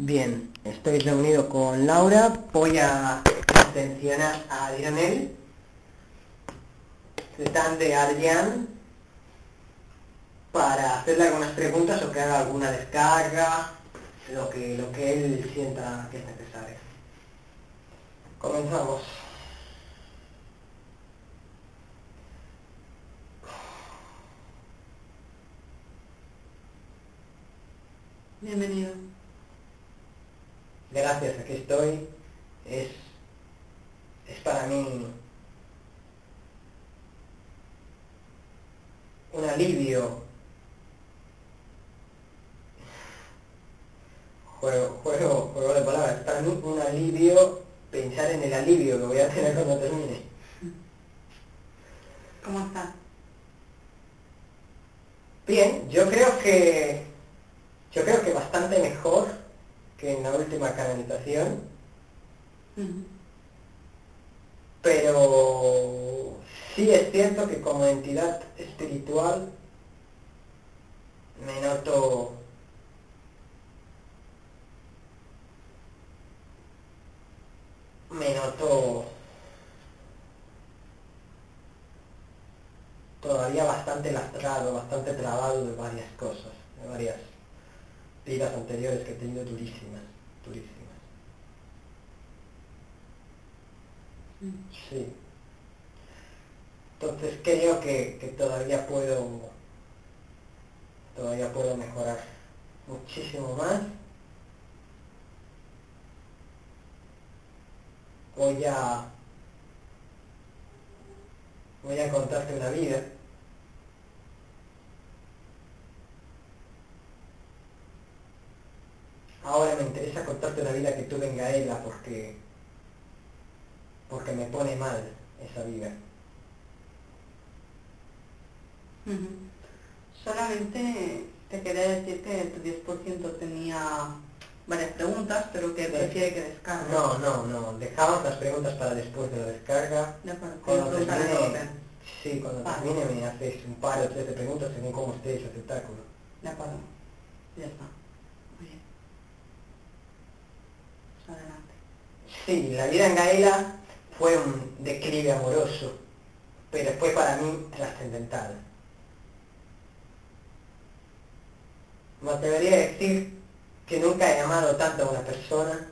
Bien, estoy reunido con Laura. Voy a atencionar a Lionel, de Adrián, para hacerle algunas preguntas o que haga alguna descarga, lo que él sienta que es necesario. Comenzamos. Bienvenido. Gracias, aquí estoy. Es para mí un alivio. Juego de palabras. Es para mí un alivio pensar en el alivio que voy a tener cuando termine. ¿Cómo está? Bien, yo creo que bastante mejor que en la última canonización, pero sí es cierto que como entidad espiritual me noto me noto todavía bastante lastrado, bastante trabado de varias cosas, de varias vidas anteriores que he tenido durísimas, durísimas. Sí. Entonces creo que todavía puedo mejorar muchísimo más. Voy a contarte una vida. Ahora me interesa contarte una vida que tuve en Gaela porque me pone mal esa vida. Solamente te quería decir que tu 10% tenía varias preguntas, pero que prefiere que descargue. No, dejamos las preguntas para después de la descarga. De acuerdo, Cuando preguntar en termine, orden. sí, cuando Vale. termine me haces un par o tres de preguntas según cómo esté ese espectáculo. De acuerdo. Ya está. Muy bien. Pues adelante. Sí, la vida en Gaela fue un declive amoroso, pero fue para mí trascendental. Me atrevería a decir que nunca he amado tanto a una persona,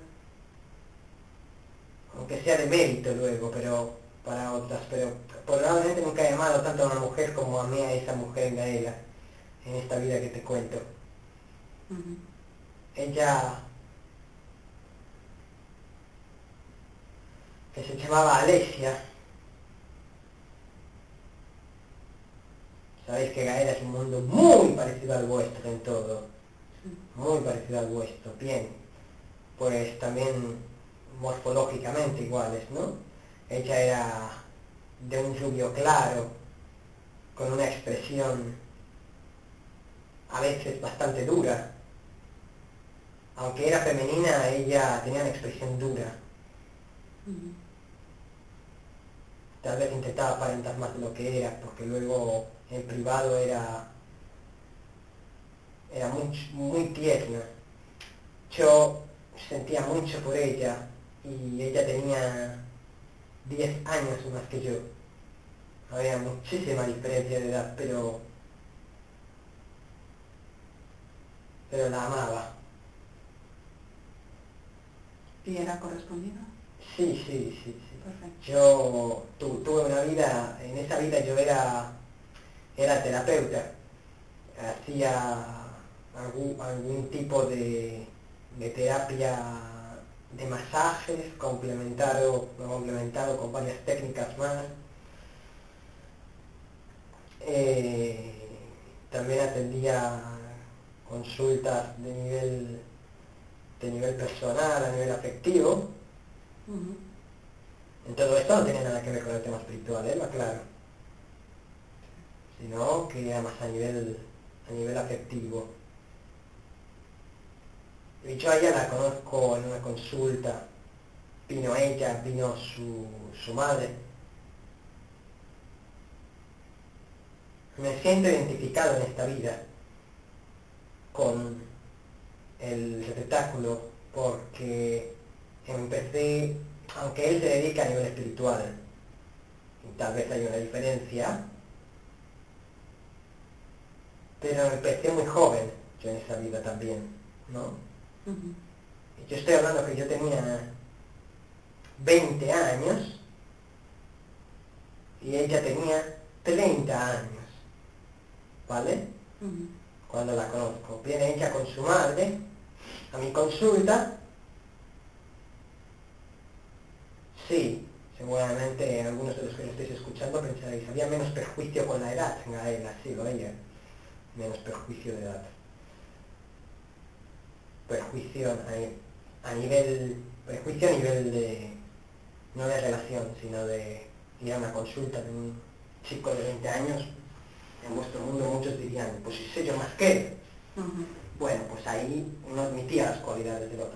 aunque sea de mérito luego, pero para otras, pero probablemente nunca he amado tanto a una mujer como amé a esa mujer en Gaela, en esta vida que te cuento. Ella, que se llamaba Alesia, sabéis que Gaela es un mundo muy parecido al vuestro en todo, muy parecido al vuestro, bien, pues también morfológicamente iguales, ¿no? Ella era de un rubio claro, con una expresión a veces bastante dura. Aunque era femenina, ella tenía una expresión dura. Tal vez intentaba aparentar más de lo que era, porque luego en privado era muy tierna. Yo sentía mucho por ella y ella tenía 10 años más que yo. Había muchísima diferencia de edad, pero la amaba. ¿Y era correspondido? Sí. Perfecto. Yo tuve una vida, en esa vida yo era terapeuta, hacía algún tipo de terapia de masajes complementado con varias técnicas más. Eh, También atendía consultas de nivel personal, a nivel afectivo. En todo esto no tenía nada que ver con el tema espiritual, lo aclaro, sino que era más a nivel afectivo. De hecho, a ella la conozco en una consulta, vino ella, vino su madre. Me siento identificado en esta vida con el espectáculo porque empecé, aunque él se dedica a nivel espiritual, y tal vez hay una diferencia, pero empecé muy joven yo en esa vida también, ¿no? Ujú. Yo estoy hablando que yo tenía 20 años y ella tenía 30 años, ¿vale? Ujú. Cuando la conozco. Viene ella con su madre a mi consulta. Sí, seguramente algunos de los que lo estéis escuchando pensaréis, había menos perjuicio con la edad en Gaela, sí, lo había, menos perjuicio de edad. Perjuicio perjuicio a nivel de, no de relación, sino de ir a una consulta de un chico de 20 años. En vuestro mundo muchos dirían, pues si sé yo más que él. Ujú. Bueno, pues ahí uno admitía las cualidades del otro.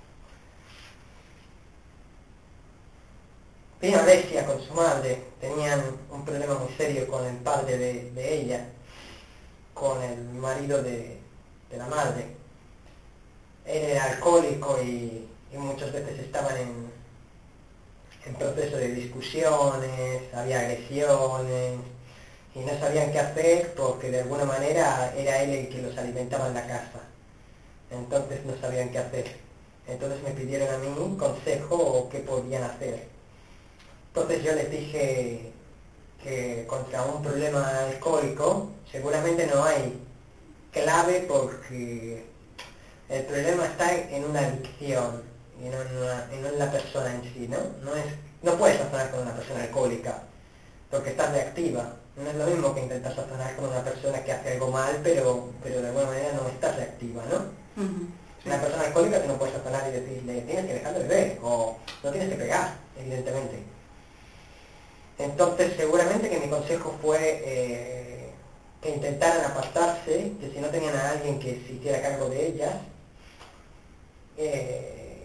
Vino Alessia con su madre, tenían un problema muy serio con el padre de ella, con el marido de la madre. Él era alcohólico y muchas veces estaban en proceso de discusiones, había agresiones, y no sabían qué hacer porque de alguna manera era él el que los alimentaba en la casa. Entonces no sabían qué hacer. Entonces me pidieron a mí un consejo o qué podían hacer. Entonces yo les dije que contra un problema alcohólico seguramente no hay clave porque el problema está en una adicción y no en la persona en sí, ¿no? No puedes razonar con una persona alcohólica porque estás reactiva. No es lo mismo que intentar razonar con una persona que hace algo mal, pero de alguna manera no estás reactiva, ¿no? Ujú. Sí. Una persona alcohólica tú no puedes razonar y decirle tienes que dejar de beber o no tienes que pegar, evidentemente. Entonces seguramente que mi consejo fue que intentaran apartarse, que si no tenían a alguien que se hiciera cargo de ellas, eh,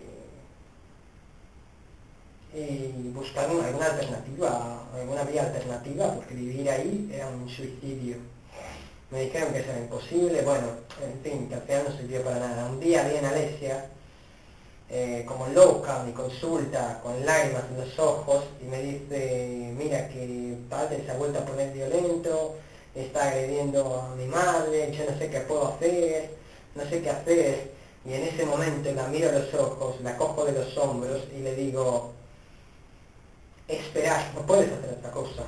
y buscar alguna alternativa, alguna vía alternativa, porque vivir ahí era un suicidio. Me dijeron que eso era imposible, bueno, en fin, que al final no sirvió para nada. Un día viene Alessia, como loca, a mi consulta, con lágrimas en los ojos, y me dice, mira que padre se ha vuelto a poner violento, está agrediendo a mi madre, yo no sé qué puedo hacer, no sé qué hacer. Y en ese momento la miro a los ojos, la cojo de los hombros y le digo, esperar, no puedes hacer otra cosa.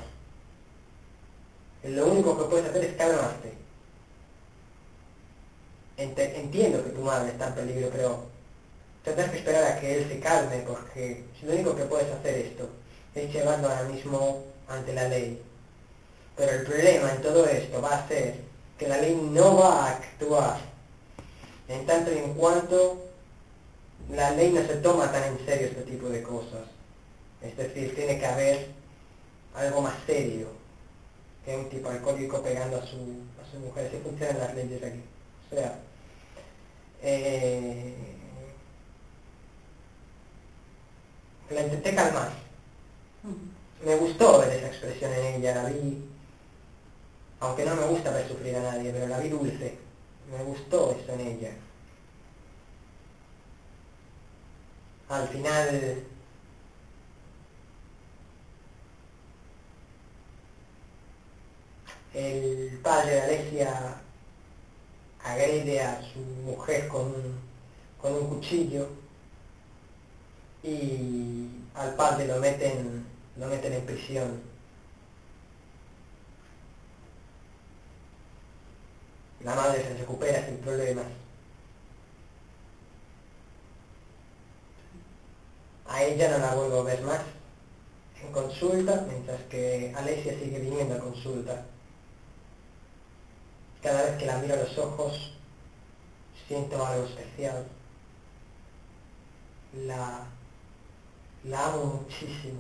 Lo único que puedes hacer es calmarte. Entiendo que tu madre está en peligro, pero tendrás que esperar a que él se calme, porque si lo único que puedes hacer esto es llevarlo ahora mismo ante la ley. Pero el problema en todo esto va a ser que la ley no va a actuar en tanto y en cuanto la ley no se toma tan en serio este tipo de cosas. Es decir, tiene que haber algo más serio que un tipo alcohólico pegando a su mujer. Así funcionan las leyes aquí. O sea, eh, la intenté calmar. Ujú. Me gustó ver esa expresión en ella, la vi, aunque no me gusta ver sufrir a nadie, pero la vi dulce. Me gustó eso en ella. Al final, el padre de Alessia agrede a su mujer con un cuchillo y al padre lo meten en prisión. La madre se recupera sin problemas. A ella no la vuelvo a ver más en consulta, mientras que Alessia sigue viniendo a consulta. Cada vez que la miro a los ojos, siento algo especial. La, la amo muchísimo.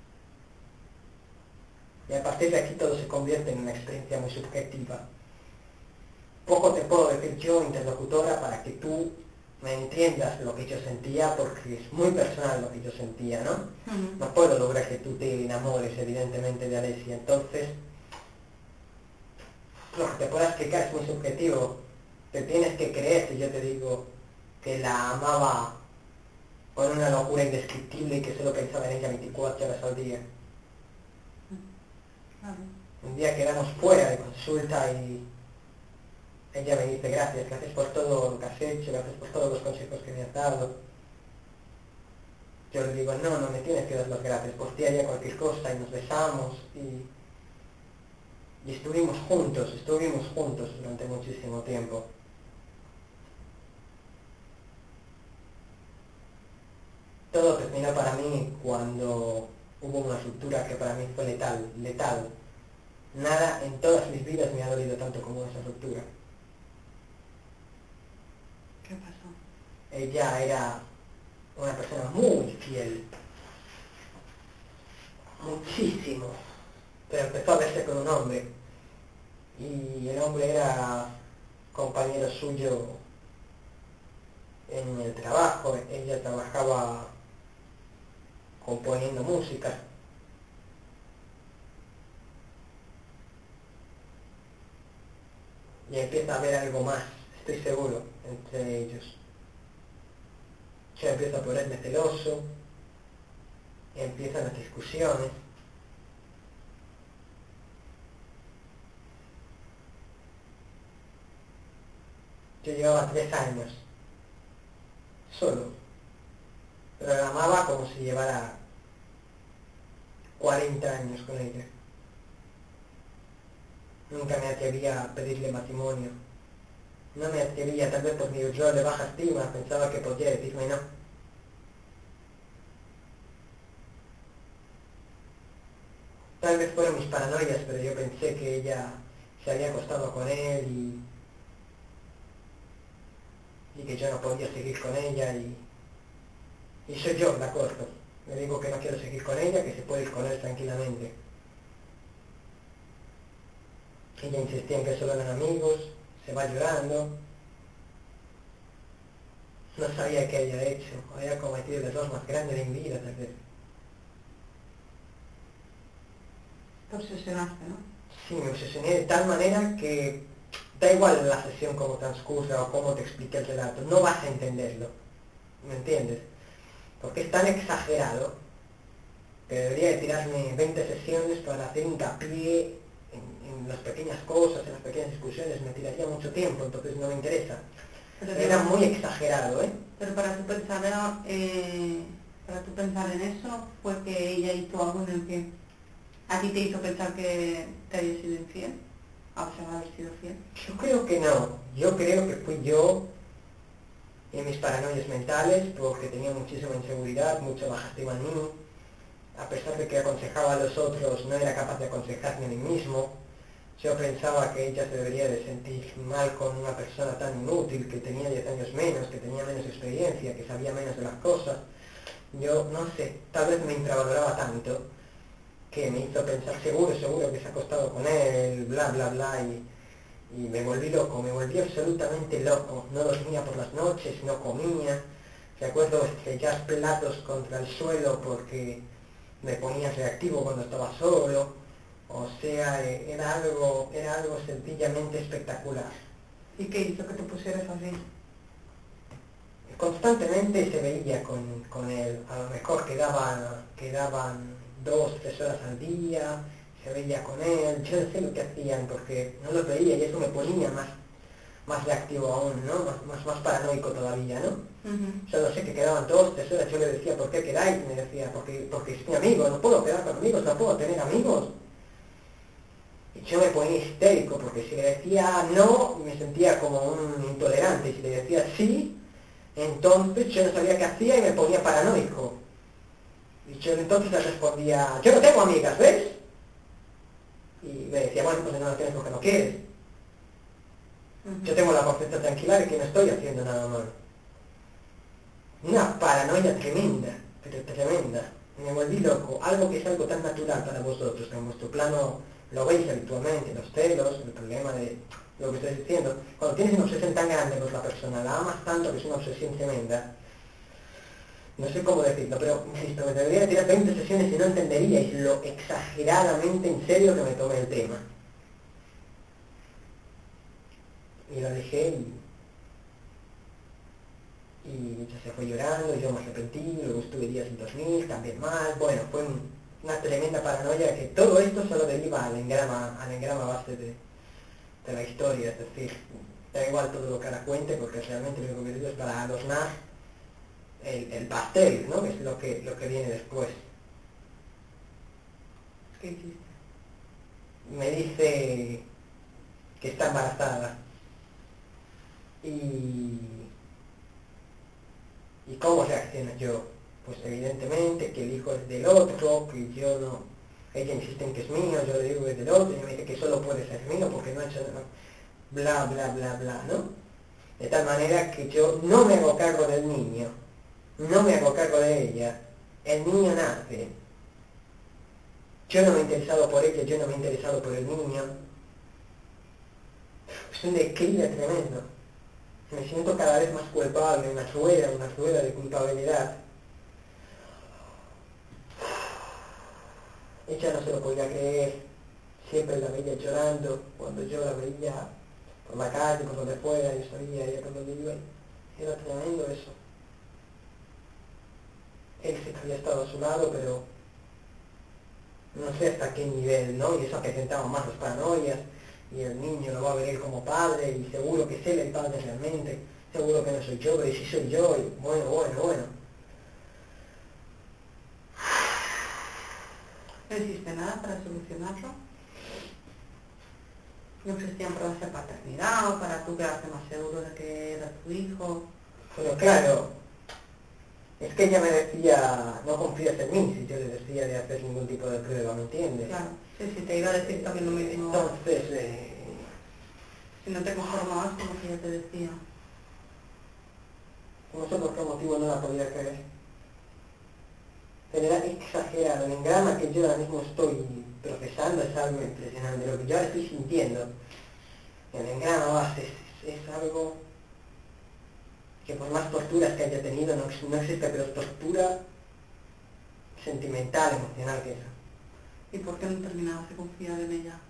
Y a partir de aquí todo se convierte en una experiencia muy subjetiva. Poco te puedo decir yo, interlocutora, para que tú me entiendas lo que yo sentía, porque es muy personal lo que yo sentía, ¿no? Ujú. No puedo lograr que tú te enamores, evidentemente, de Alessia. Entonces, lo que te pueda explicar es muy subjetivo. Te tienes que creer si yo te digo que la amaba con una locura indescriptible y que solo pensaba en ella 24 horas al día. Claro. Un día quedamos fuera de consulta y ella me dice gracias por todo lo que has hecho, gracias por todos los consejos que me has dado. Yo le digo, no me tienes que dar las gracias, por ti haría cualquier cosa y nos besamos y estuvimos juntos durante muchísimo tiempo. Todo terminó para mí cuando hubo una ruptura que para mí fue letal. Nada en todas mis vidas me ha dolido tanto como esa ruptura. ¿Qué pasó? Ella era una persona muy fiel, muchísimo, pero empezó a verse con un hombre y el hombre era compañero suyo en el trabajo. Ella trabajaba componiendo música y empieza a haber algo más, estoy seguro, entre ellos. Yo empiezo a ponerme celoso, empiezan las discusiones. Yo llevaba 3 años, solo, pero la amaba como si llevara 40 años con ella. Nunca me atrevía a pedirle matrimonio. No me atrevía, tal vez por mi rol de baja estima, pensaba que podía decirme no. Tal vez fueron mis paranoias, pero yo pensé que ella se había acostado con él y que yo no podía seguir con ella y soy yo la corto. Le digo que no quiero seguir con ella, que se puede ir con él tranquilamente. Ella insistía en que solo eran amigos, se va llorando. No sabía qué había hecho, había cometido el error más grande de mi vida tal vez. Te obsesionaste, ¿no? Sí, me obsesioné de tal manera que da igual la sesión cómo transcurra o cómo te explique el relato, no vas a entenderlo, ¿me entiendes? Porque es tan exagerado que debería de tirarme 20 sesiones para hacer hincapié en las pequeñas cosas, en las pequeñas discusiones, me tiraría mucho tiempo, entonces no me interesa. Pero Era muy exagerado, ¿eh? Pero para tu pensar en eso, fue que ella hizo algo en el que a ti te hizo pensar que te había sido infiel, a pesar de haber sido fiel. Yo creo que no, yo creo que fui yo en mis paranoias mentales, porque tenía muchísima inseguridad, mucha baja estima en mí. A pesar de que aconsejaba a los otros, no era capaz de aconsejarme a mí mismo. Yo pensaba que ella se debería de sentir mal con una persona tan inútil, que tenía 10 años menos, que tenía menos experiencia, que sabía menos de las cosas. Yo no sé, tal vez me infravaloraba tanto que me hizo pensar seguro que se ha acostado con él, bla bla bla, y me volví loco, me volví absolutamente loco. No dormía por las noches, no comía. Recuerdo estrellar platos contra el suelo porque me ponía reactivo cuando estaba solo. O sea, era algo sencillamente espectacular. ¿Y qué hizo que te pusieras así? Constantemente se veía con él, a lo mejor quedaban 2, 3 horas al día, se veía con él, yo no sé lo que hacían porque no los veía y eso me ponía más reactivo aún, ¿no? Más paranoico todavía, ¿no? Solo sé que quedaban 2, 3 horas, yo le decía, ¿por qué quedáis? Me decía, porque es mi amigo, no puedo quedar con amigos, no puedo tener amigos. Y yo me ponía histérico, porque si le decía no, me sentía como un intolerante, y si le decía sí, entonces yo no sabía qué hacía y me ponía paranoico. Y yo entonces le respondía, yo no tengo amigas, ¿ves? Y me decía, bueno, pues no las tienes porque no quieres. Yo tengo la conciencia tranquila de que no estoy haciendo nada mal. Una paranoia tremenda, pero tremenda. Me volví loco. Algo que es algo tan natural para vosotros, que en vuestro plano lo veis habitualmente, los celos, el problema de lo que estoy diciendo. Cuando tienes una obsesión tan grande por la persona, la amas tanto que es una obsesión tremenda, no sé cómo decirlo, pero insisto, me debería tirar 20 sesiones y no entenderíais lo exageradamente en serio que me tomé el tema. Y lo dejé y y ella se fue llorando, yo me arrepentí, luego estuve días sin dormir, también mal, bueno, fue una tremenda paranoia que todo esto solo deriva al engrama base de la historia, es decir, da igual todo lo que ahora cuente porque realmente lo único que digo es para adornar el pastel, ¿no? Que es lo que viene después. ¿Qué hiciste? Me dice que está embarazada y cómo reacciono yo. Pues evidentemente que el hijo es del otro, que yo no, ella insiste en que es mío, yo le digo que es del otro, y me dice que solo puede ser mío porque no ha hecho nada, bla bla bla bla, ¿no? De tal manera que yo no me hago cargo del niño, no me hago cargo de ella, el niño nace, yo no me he interesado por ella, yo no me he interesado por el niño, es un declive tremendo. Me siento cada vez más culpable, una rueda de culpabilidad. Ella no se lo podía creer, siempre la veía llorando, cuando yo la veía por la calle, por donde fuera, yo sabía ella por donde iba, era tremendo eso. Él sí que había estado a su lado, pero no sé hasta qué nivel, ¿no? Y eso acrecentaba más las paranoias, y el niño lo va a ver él como padre, y seguro que es él el padre realmente, seguro que no soy yo, pero si soy yo, y bueno. ¿No hiciste nada para solucionarlo? ¿No existían pruebas de paternidad o para tú quedarte más seguro de que era tu hijo? Pero claro, es que ella me decía, no confías en mí, si yo le decía de hacer ningún tipo de prueba, ¿me entiendes? Claro, sí, te iba a decir también lo mismo. Entonces, Si no te conformabas con lo que ella te decía. no sé por qué motivo no la podía creer. Pero era exagerado, el engrama que yo ahora mismo estoy procesando es algo impresionante, lo que yo ahora estoy sintiendo, el engrama base es algo que por más torturas que haya tenido no existe, pero tortura sentimental, emocional que eso. ¿Y por qué no terminabas de confiar en ella?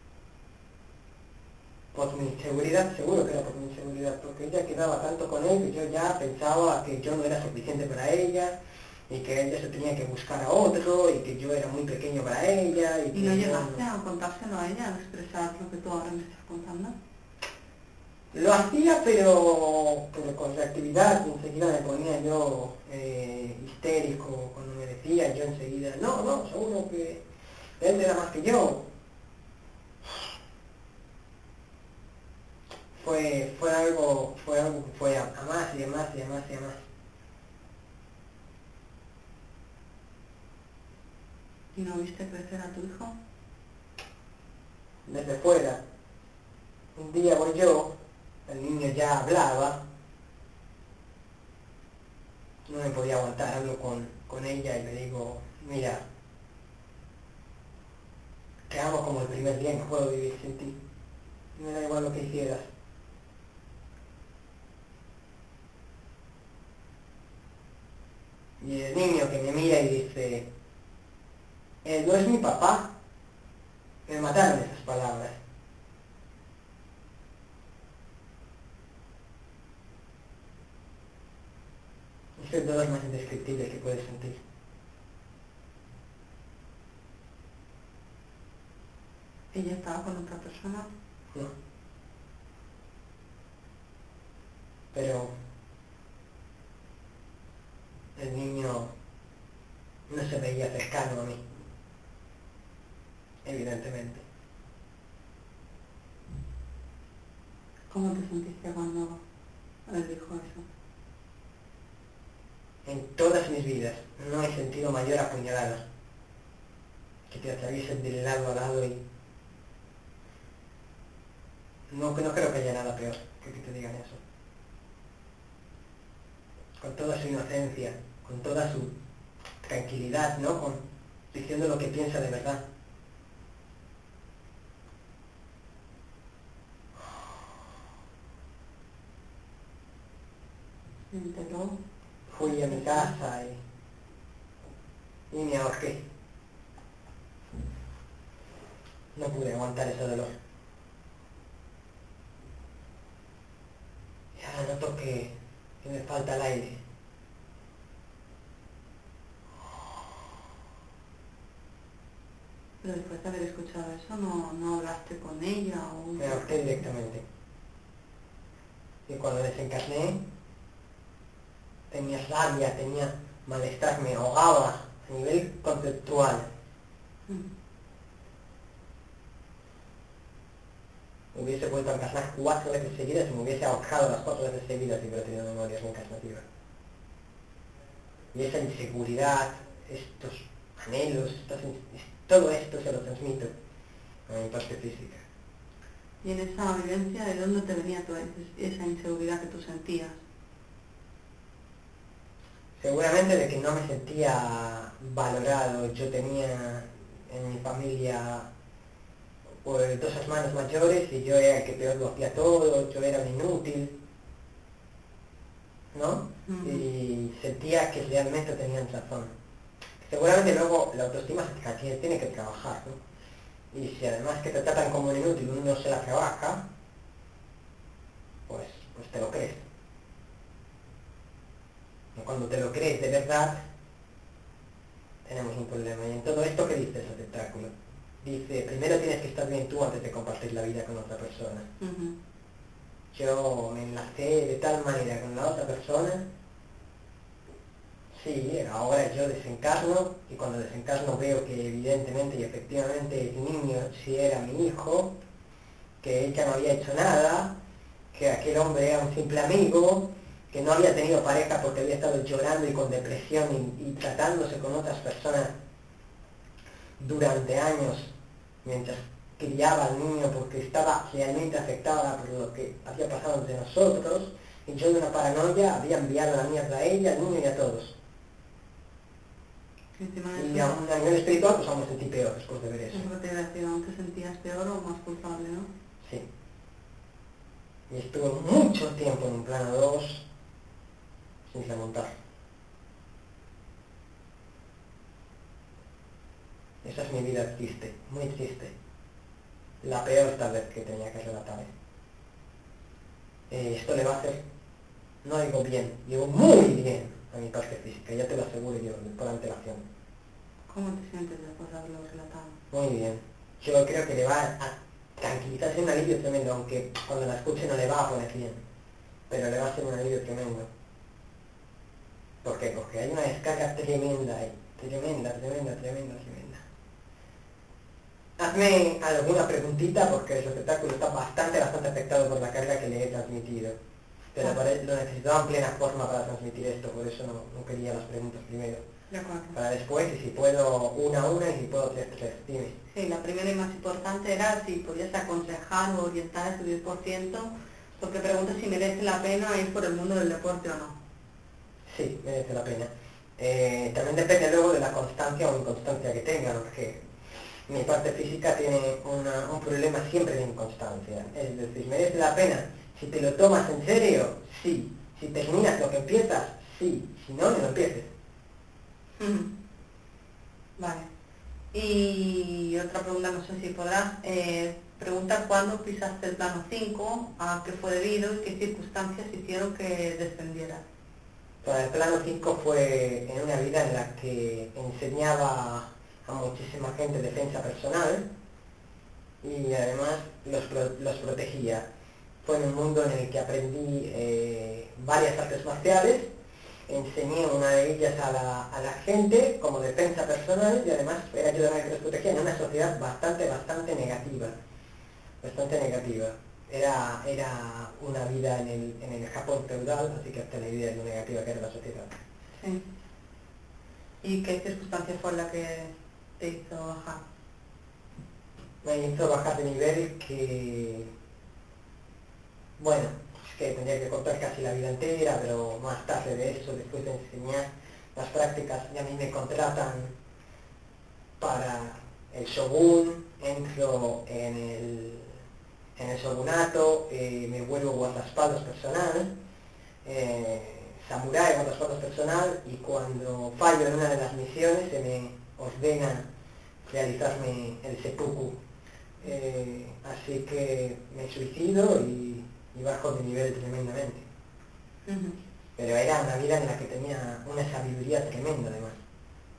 Por mi inseguridad, seguro que era por mi inseguridad, porque ella quedaba tanto con él que yo ya pensaba que yo no era suficiente para ella, y que ella se tenía que buscar a otro, y que yo era muy pequeño para ella, ¿Y no llegaste a contárselo a ella, a expresar lo que tú ahora me estás contando? Lo hacía, pero con reactividad, enseguida me ponía yo histérico cuando me decía, yo enseguida, no, seguro que él era más que yo. Fue algo que fue a más y a más y a más y a más. ¿Y no viste crecer a tu hijo? Desde fuera, un día voy yo, el niño ya hablaba, no me podía aguantar, hablo con ella y le digo, mira, te amo como el primer día que puedo vivir sin ti, me da igual lo que hicieras. Y el niño que me mira y dice, él no es mi papá, me mataron esas palabras. Es el dolor más indescriptible que puedes sentir. ¿Ella estaba con otra persona? ¿No? Pero el niño no se veía cercano a mí, evidentemente. ¿Cómo te sentiste cuando él dijo eso? En todas mis vidas no he sentido mayor apuñalada que te atraviesen de lado a lado y no creo que haya nada peor que te digan eso. Con toda su inocencia, con toda su tranquilidad, ¿no? Diciendo lo que piensa de verdad. ¿Se enteró? Fui a mi casa y me ahorqué. No pude aguantar ese dolor. Y ahora noto que me falta el aire. Pero después de haber escuchado eso, ¿no hablaste con ella? O... Me ahorqué directamente. Y cuando desencarné, tenía rabia, tenía malestar, me ahogaba a nivel conceptual. Mm. Me hubiese vuelto a encarnar 4 veces seguidas y me hubiese ahorcado las 4 veces seguidas si hubiera tenido memorias reencarnativas. Y esa inseguridad, estos anhelos, todo esto se lo transmito a mi parte física. Y en esa vivencia, ¿de dónde te venía toda esa inseguridad que tú sentías? Seguramente de que no me sentía valorado. Yo tenía en mi familia pues 2 hermanos mayores y yo era el que peor lo hacía todo, yo era un inútil, ¿no? Y sentía que realmente tenían razón. Seguramente luego la autoestima se tiene que trabajar, ¿no? Y si además que te tratan como un inútil uno no se la trabaja, pues te lo crees. Y cuando te lo crees de verdad, tenemos un problema. Y en todo esto, ¿qué dice ese espectáculo? Dice, primero tienes que estar bien tú antes de compartir la vida con otra persona. Yo me enlacé de tal manera con la otra persona, sí, ahora yo desencarno, y cuando desencarno veo que evidentemente y efectivamente el niño sí era mi hijo, que ella no había hecho nada, que aquel hombre era un simple amigo, que no había tenido pareja porque había estado llorando y con depresión y tratándose con otras personas durante años, mientras criaba al niño porque estaba realmente afectada por lo que había pasado entre nosotros, y yo de una paranoia había enviado la mierda a ella, al niño y a todos. Y a un nivel espiritual pues aún me sentí peor después de ver eso. Eso te iba a decir, ¿aún te sentías peor o más culpable, no? Sí. Y estuve mucho tiempo en un plano 2 sin remontar. Esa es mi vida triste, muy triste. La peor tal vez que tenía que relatar. Esto le va a hacer, no digo bien, digo muy bien a mi parte física, ya te lo aseguro yo, por antelación. ¿Cómo te sientes después de haberlo relatado? Muy bien. Yo creo que le va a tranquilizar, es un alivio tremendo, aunque cuando la escuche no le va a poner bien, pero le va a ser un alivio tremendo. ¿Por qué? Porque hay una descarga tremenda ahí, tremenda. Hazme alguna preguntita porque el espectáculo está bastante afectado por la carga que le he transmitido. Pero lo necesitaba en plena forma para transmitir esto, por eso no quería las preguntas primero. De acuerdo. Para después, y si puedo una a una, y si puedo tres, dime. Sí, la primera y más importante era si podías aconsejar o orientar a ese 10%, porque preguntas si merece la pena ir por el mundo del deporte o no. Sí, merece la pena. También depende luego de la constancia o inconstancia que tengan, porque mi parte física tiene un problema siempre de inconstancia. Es decir, merece la pena. Si te lo tomas en serio, sí. Si terminas lo que empiezas, sí. Si no, no lo empieces. Vale. Y otra pregunta, no sé si podrás preguntar cuándo pisaste el plano 5, a qué fue debido y qué circunstancias hicieron que descendieras. Para el plano 5 fue en una vida en la que enseñaba a muchísima gente defensa personal y además los protegía. Fue en un mundo en el que aprendí varias artes marciales, enseñé una de ellas a la gente como defensa personal y además era yo el que los protegía en una sociedad bastante negativa. Bastante negativa. Era una vida en el Japón feudal, así que hasta la idea de lo negativa que era la sociedad. Sí. ¿Y qué circunstancia fue la que te hizo bajar? Me hizo bajar de nivel que... Bueno, es que tendría que contar casi la vida entera, pero más tarde de eso, después de enseñar las prácticas, y a mí me contratan para el shogun, entro en el shogunato, me vuelvo guardaespaldas personal, samurái guardaespaldas personal, y cuando fallo en una de las misiones se me ordena realizarme el seppuku. Así que me suicido y bajo de nivel tremendamente. Pero era una vida en la que tenía una sabiduría tremenda además.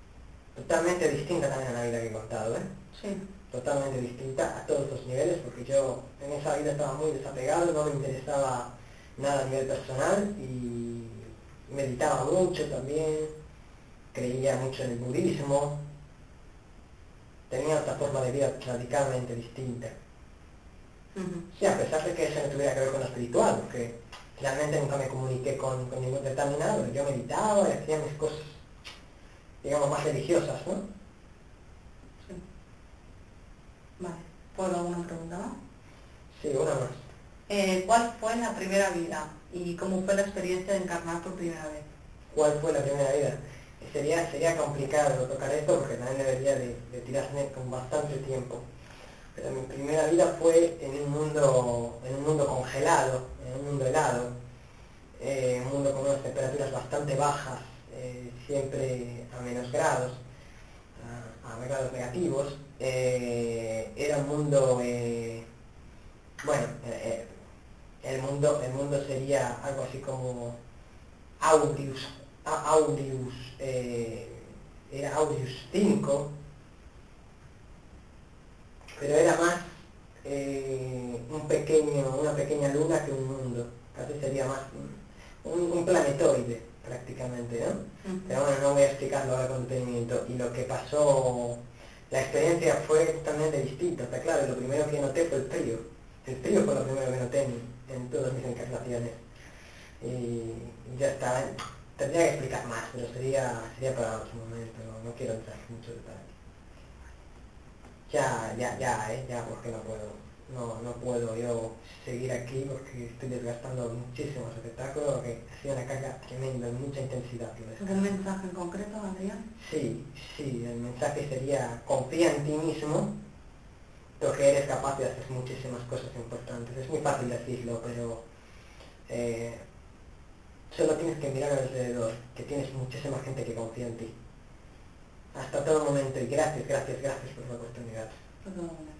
totalmente distinta también a la vida que he contado, ¿eh? Sí. Totalmente distinta a todos los niveles, porque yo en esa vida estaba muy desapegado, no me interesaba nada a nivel personal y meditaba mucho también, creía mucho en el budismo, tenía otra forma de vida radicalmente distinta. Ujú. Sí, a pesar de que eso no tuviera que ver con lo espiritual, porque realmente nunca me comuniqué con ningún determinado, pero yo meditaba y hacía mis cosas, digamos, más religiosas, ¿no? Sí. Vale. ¿Puedo alguna pregunta más? Sí, una más. ¿Cuál fue la primera vida y cómo fue la experiencia de encarnar por primera vez? ¿Cuál fue la primera vida? Sería complicado tocar esto porque también debería de tirarme con bastante tiempo. Pero mi primera vida fue en un mundo congelado, en un mundo helado, un mundo con unas temperaturas bastante bajas, siempre a menos grados, a grados negativos. Era un mundo, bueno, el mundo sería algo así como Audius, Audius, era Audius 5, pero era más una pequeña luna que un mundo, casi sería más un planetoide prácticamente, ¿no? Ujú. Pero bueno, no voy a explicarlo ahora con detenimiento. Y lo que pasó, la experiencia fue totalmente distinta, está claro, lo primero que noté fue el frío fue lo primero que noté en todas mis encarnaciones. Y ya está, tendría que explicar más, pero sería para otro momento, no quiero entrar en mucho detalle. Ya, porque no puedo yo seguir aquí porque estoy desgastando muchísimo ese espectáculo, que ha sido una carga tremenda, mucha intensidad. ¿Algún mensaje en concreto, Adrián? Sí, el mensaje sería, confía en ti mismo, porque eres capaz de hacer muchísimas cosas importantes. Es muy fácil decirlo, pero solo tienes que mirar alrededor, que tienes muchísima gente que confía en ti. Hasta todo momento, y gracias por la oportunidad. Todo.